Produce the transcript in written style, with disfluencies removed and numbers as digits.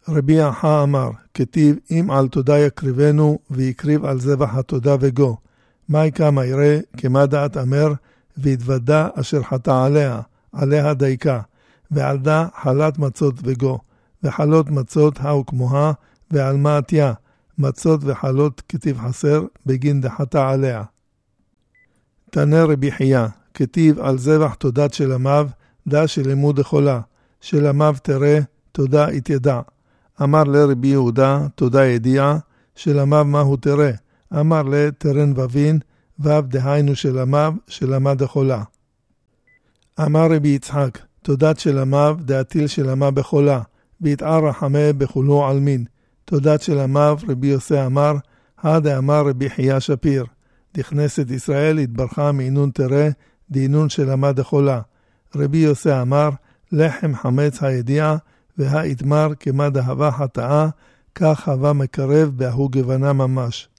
רבי אחא אמר, כתיב אם על תודה יקריבנו, ויקריב על זבח התודה וגו. מאי כמה יראה, כמה דעת אמר, והתוודה אשר חטא עליה דייקה, ועל דה חלת מצות וגו, וחלות מצות האו כמוה, ועל מעתיה, מצות וחלות כתיב חסר, בגין דחטא עליה. תנה רבי חייא, כתיב על זבח תודת שלמיו, דה שלימוד חולה, שלמיו תראה, תודה יתידע. אמר לרבי יהודה, תודה ידיעה, שלמיו מהו תראה. אמר לתרן ובין, וו דהיינו שלמיו, שלמד החולה. אמר רבי יצחק, תודת שלמיו, דעתיל שלמה בחולה, והתער רחמה בחולו עלמין. תודת שלמיו, רבי יוסי אמר, הדה אמר רבי חייא שפיר. דכנסת ישראל התברכה מעינון תראה, דעינון שלמה דחולה. רבי יוסי אמר, לחם חמץ הידיעה, והאתמר כמה דהבה חטאה, כך הווה מקרב בהוא גוונה ממש.